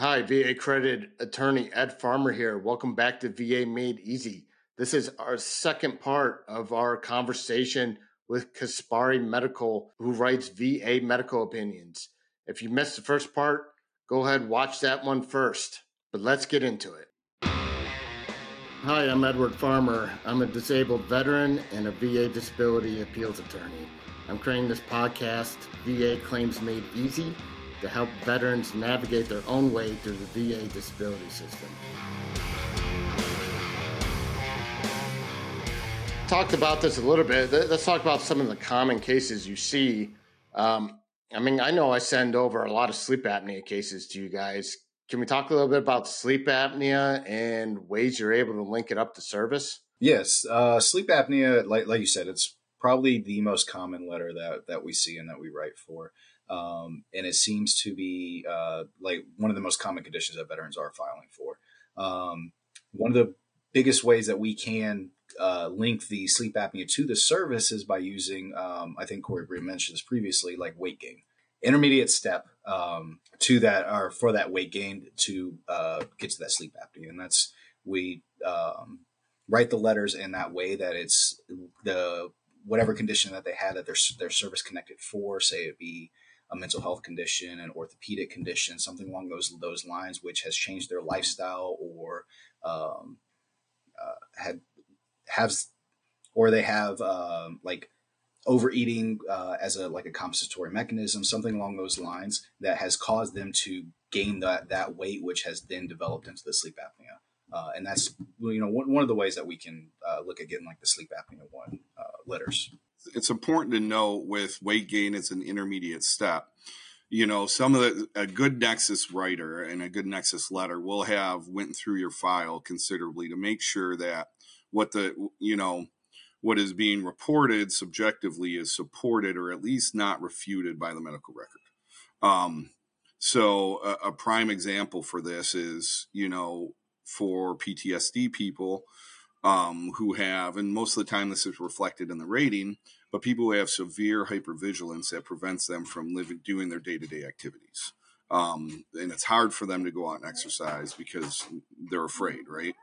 Hi, VA accredited attorney Ed Farmer here. Welcome back to VA Made Easy. This is our second part of our conversation with Kaspari Medical, who writes VA medical opinions. If you missed the first part, go ahead and watch that one first. But let's get into it. Hi, I'm Edward Farmer. I'm a disabled veteran and a VA disability appeals attorney. I'm creating this podcast, VA Claims Made Easy, to help veterans navigate their own way through the VA disability system. Talked about this a little bit. Let's talk about some of the common cases you see. I know I send over a lot of sleep apnea cases to you guys. Can we talk a little bit about sleep apnea and ways you're able to link it up to service? Yes. Sleep apnea, like you said, it's probably the most common letter that we see and that we write for. And it seems to be like one of the most common conditions that veterans are filing for. One of the biggest ways that we can link the sleep apnea to the service is by using, I think Corey Bree mentioned this previously, like weight gain. Intermediate step to that, or for that weight gain to get to that sleep apnea. And that's, we write the letters in that way that it's the whatever condition that they had that they're service connected for, say it be a mental health condition, an orthopedic condition, something along those lines, which has changed their lifestyle or they have like overeating as a compensatory mechanism, something along those lines that has caused them to gain that weight, which has then developed into the sleep apnea. And that's, one of the ways that we can look at getting like the sleep apnea letters. It's important to note with weight gain, it's an intermediate step. A good Nexus writer and a good Nexus letter will have went through your file considerably to make sure that what is being reported subjectively is supported or at least not refuted by the medical record. So a prime example for this is, for PTSD people who have, and most of the time this is reflected in the rating, but people who have severe hypervigilance that prevents them from doing their day-to-day activities. And it's hard for them to go out and exercise because they're afraid, right?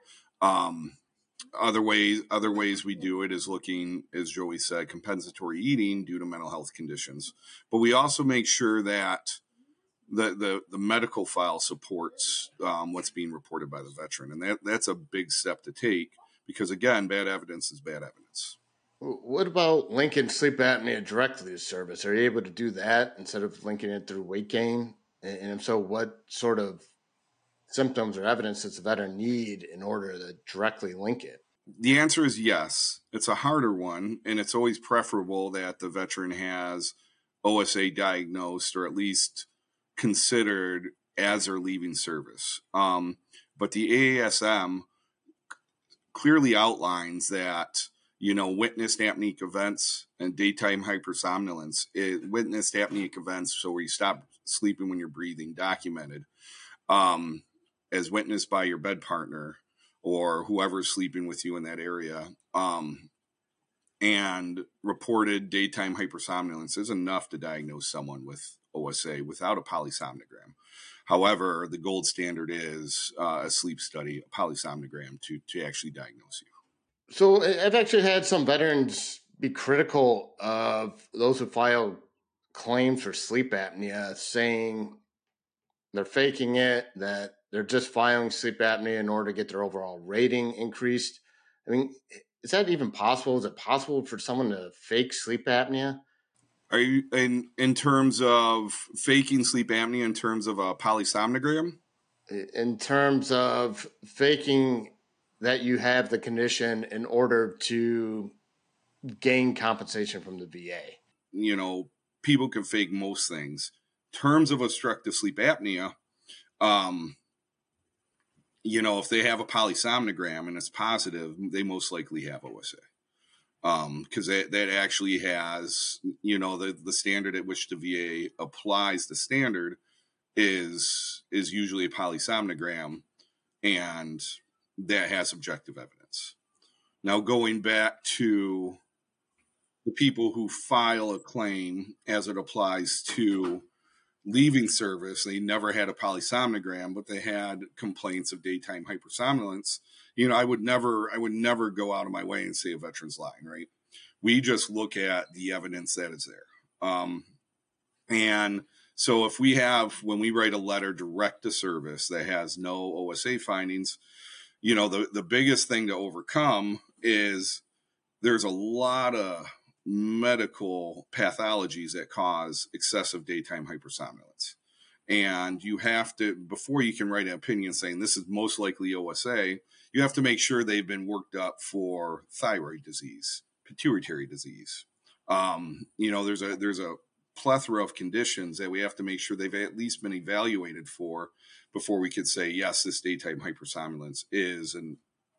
Other ways we do it is looking, as Joey said, compensatory eating due to mental health conditions. But we also make sure that the medical file supports what's being reported by the veteran. And that's a big step to take because, again, bad evidence is bad evidence. What about linking sleep apnea directly to service? Are you able to do that instead of linking it through weight gain? And if so, what sort of symptoms or evidence does the veteran need in order to directly link it? The answer is yes. It's a harder one, and it's always preferable that the veteran has OSA diagnosed or at least considered as they're leaving service. But the AASM clearly outlines that, witnessed apneic events and daytime hypersomnolence, witnessed apneic events, so where you stop sleeping when you're breathing, documented, as witnessed by your bed partner or whoever's sleeping with you in that area, and reported daytime hypersomnolence is enough to diagnose someone with OSA without a polysomnogram. However, the gold standard is a sleep study, a polysomnogram, to actually diagnose you. So I've actually had some veterans be critical of those who file claims for sleep apnea, saying they're faking it, that they're just filing sleep apnea in order to get their overall rating increased. I mean, is that even possible? Is it possible for someone to fake sleep apnea? Are you in terms of faking sleep apnea in terms of a polysomnogram? In terms of faking that you have the condition in order to gain compensation from the VA? People can fake most things. In terms of obstructive sleep apnea, if they have a polysomnogram and it's positive, they most likely have OSA. Because that actually has, the standard at which the VA applies the standard is usually a polysomnogram, and that has objective evidence. Now, going back to the people who file a claim as it applies to leaving service, they never had a polysomnogram, but they had complaints of daytime hypersomnolence, I would never go out of my way and say a veteran's lying, right? We just look at the evidence that is there. And so if when we write a letter direct to service that has no OSA findings, the biggest thing to overcome is there's a lot of medical pathologies that cause excessive daytime hypersomnolence. And you have to, before you can write an opinion saying this is most likely OSA, you have to make sure they've been worked up for thyroid disease, pituitary disease. There's a plethora of conditions that we have to make sure they've at least been evaluated for before we could say, yes, this daytime hypersomnolence is an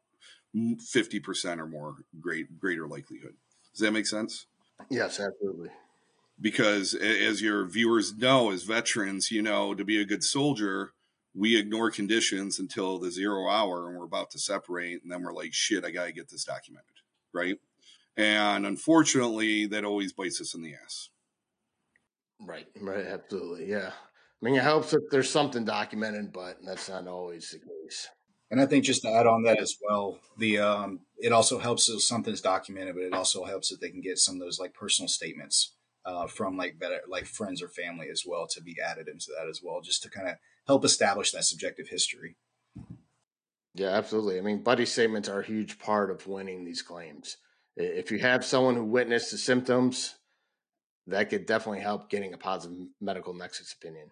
50% or more greater likelihood. Does that make sense? Yes, absolutely. Because as your viewers know, as veterans, to be a good soldier, we ignore conditions until the 0 hour and we're about to separate. And then we're like, shit, I got to get this documented. Right. And unfortunately, that always bites us in the ass. Right. Absolutely. Yeah. I mean, it helps if there's something documented, but that's not always the case. And I think just to add on that as well, it also helps if something's documented, but it also helps if they can get some of those like personal statements from like friends or family as well to be added into that as well, just to kind of help establish that subjective history. Yeah, absolutely. I mean, buddy statements are a huge part of winning these claims. If you have someone who witnessed the symptoms, that could definitely help getting a positive medical nexus opinion.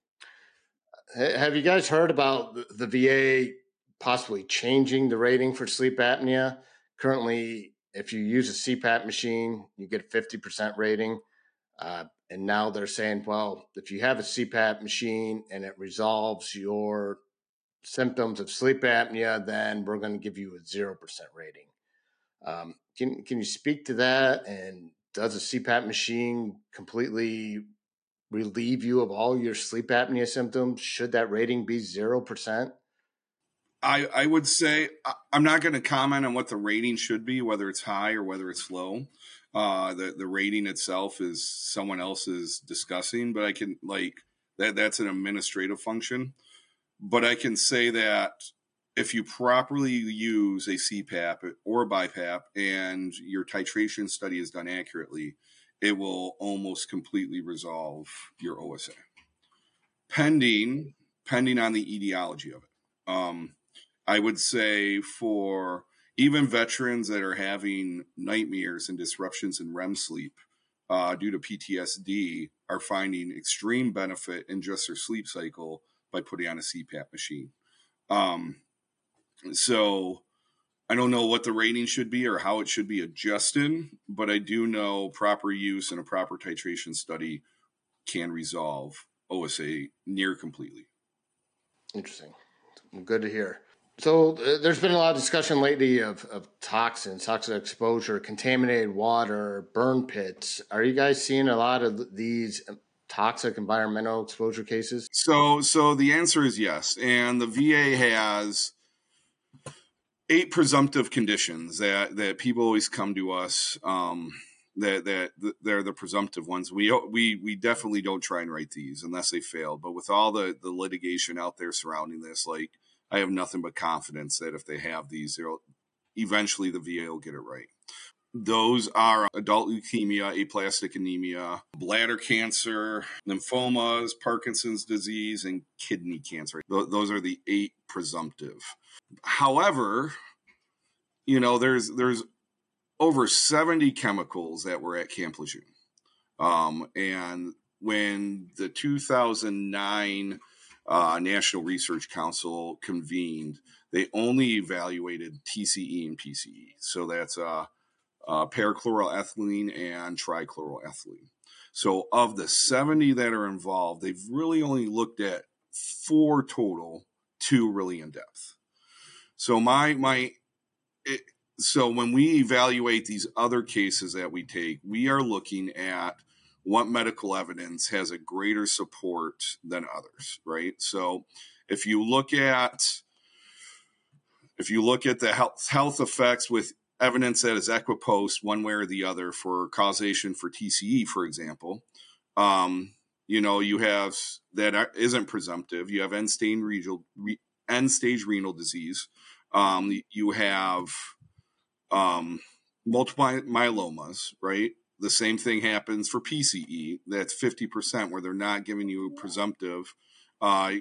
Have you guys heard about the VA possibly changing the rating for sleep apnea? Currently, if you use a CPAP machine, you get a 50% rating. And now they're saying, well, if you have a CPAP machine and it resolves your symptoms of sleep apnea, then we're going to give you a 0% rating. Can you speak to that? And does a CPAP machine completely relieve you of all your sleep apnea symptoms? Should that rating be 0%? I would say I'm not going to comment on what the rating should be, whether it's high or whether it's low. The rating itself is someone else's discussing, but I can that's an administrative function. But I can say that if you properly use a CPAP or a BiPAP and your titration study is done accurately, it will almost completely resolve your OSA, pending on the etiology of it. I would say for even veterans that are having nightmares and disruptions in REM sleep due to PTSD are finding extreme benefit in just their sleep cycle by putting on a CPAP machine. So I don't know what the rating should be or how it should be adjusted, but I do know proper use and a proper titration study can resolve OSA near completely. Interesting. Good to hear. So there's been a lot of discussion lately of toxins, toxic exposure, contaminated water, burn pits. Are you guys seeing a lot of these toxic environmental exposure cases? So the answer is yes. And the VA has 8 presumptive conditions that people always come to us that they're the presumptive ones. We definitely don't try and write these unless they fail. But with all the litigation out there surrounding this, I have nothing but confidence that if they have these, eventually the VA will get it right. Those are adult leukemia, aplastic anemia, bladder cancer, lymphomas, Parkinson's disease, and kidney cancer. Those are the 8 presumptive. However, there's over 70 chemicals that were at Camp Lejeune. And when the 2009 National Research Council convened, they only evaluated TCE and PCE. So that's parachloroethylene and trichloroethylene. So of the 70 that are involved, they've really only looked at 4 total, 2 really in depth. So so when we evaluate these other cases that we take, we are looking at what medical evidence has a greater support than others, right? So if you look at the health effects with evidence that is equipost one way or the other for causation for TCE, for example, You have that isn't presumptive. You have end-stage renal disease. You have multiple myelomas, right? The same thing happens for PCE. That's 50% where they're not giving you presumptive. But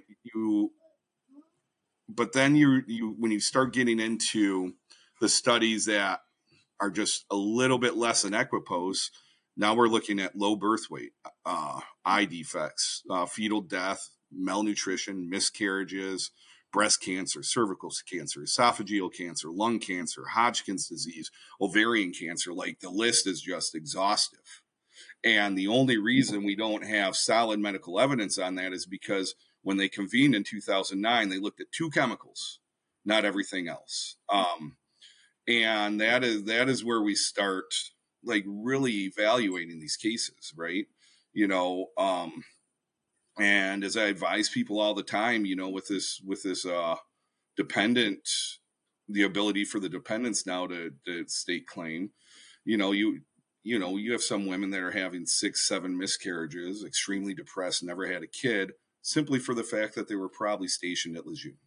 then when you start getting into the studies that are just a little bit less than equipoise, now we're looking at low birth weight, eye defects, fetal death, malnutrition, miscarriages, breast cancer, cervical cancer, esophageal cancer, lung cancer, Hodgkin's disease, ovarian cancer. Like, the list is just exhaustive. And the only reason we don't have solid medical evidence on that is because when they convened in 2009, they looked at 2 chemicals, not everything else. And that is where we start, like, really evaluating these cases, right? And as I advise people all the time, with this dependent, the ability for the dependents now to state claim, you have some women that are having 6, 7 miscarriages, extremely depressed, never had a kid, simply for the fact that they were probably stationed at Lejeune.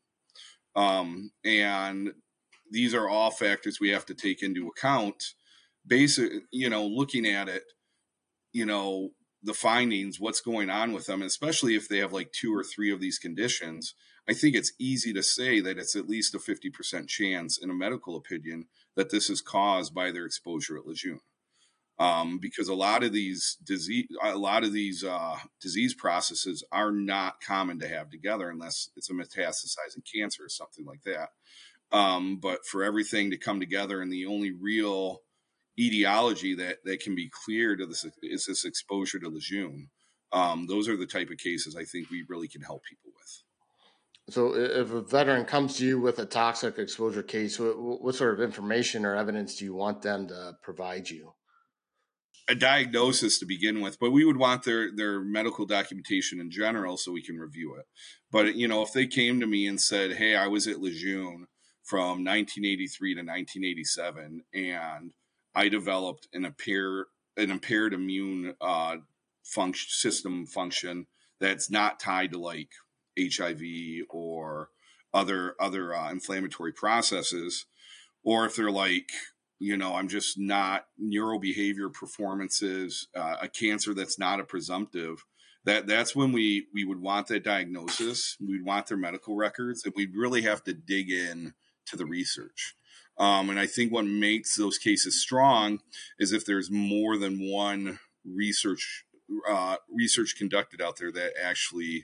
And these are all factors we have to take into account. Looking at it, the findings, what's going on with them, especially if they have like 2 or 3 of these conditions. I think it's easy to say that it's at least a 50% chance, in a medical opinion, that this is caused by their exposure at Lejeune. Because a lot of these disease processes are not common to have together unless it's a metastasizing cancer or something like that. But for everything to come together, and the only real etiology that can be cleared is this exposure to Lejeune. Those are the type of cases I think we really can help people with. So if a veteran comes to you with a toxic exposure case, what sort of information or evidence do you want them to provide you? A diagnosis to begin with, but we would want their medical documentation in general so we can review it. But, if they came to me and said, hey, I was at Lejeune from 1983 to 1987, and I developed an impaired immune system function that's not tied to like HIV or other inflammatory processes, or if they're like, I'm just not neurobehavior performances, a cancer that's not a presumptive, that's when we would want that diagnosis. We'd want their medical records, and we'd really have to dig in to the research. And I think what makes those cases strong is if there's more than one research conducted out there that actually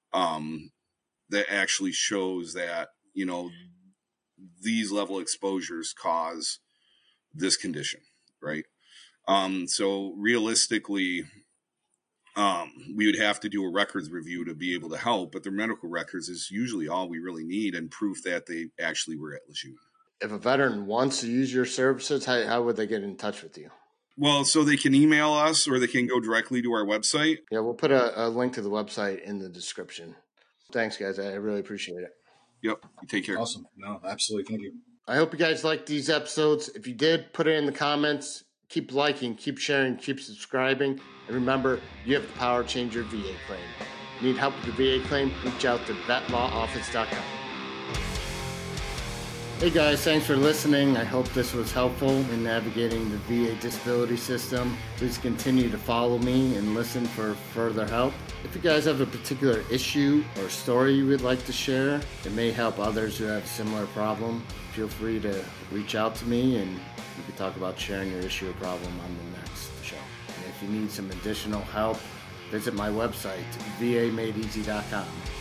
shows that, these level exposures cause this condition, right? So realistically, we would have to do a records review to be able to help, but their medical records is usually all we really need, and proof that they actually were at Lejeune. If a veteran wants to use your services, how would they get in touch with you? Well, so they can email us, or they can go directly to our website. Yeah, we'll put a link to the website in the description. Thanks, guys. I really appreciate it. Yep. You take care. Awesome. No, absolutely. Thank you. I hope you guys liked these episodes. If you did, put it in the comments. Keep liking, keep sharing, keep subscribing. And remember, you have the power to change your VA claim. Need help with your VA claim? Reach out to vetlawoffice.com. Hey guys, thanks for listening. I hope this was helpful in navigating the VA disability system. Please continue to follow me and listen for further help. If you guys have a particular issue or story you would like to share that may help others who have a similar problem, feel free to reach out to me and we can talk about sharing your issue or problem on the next show. And if you need some additional help, visit my website, vamadeeasy.com.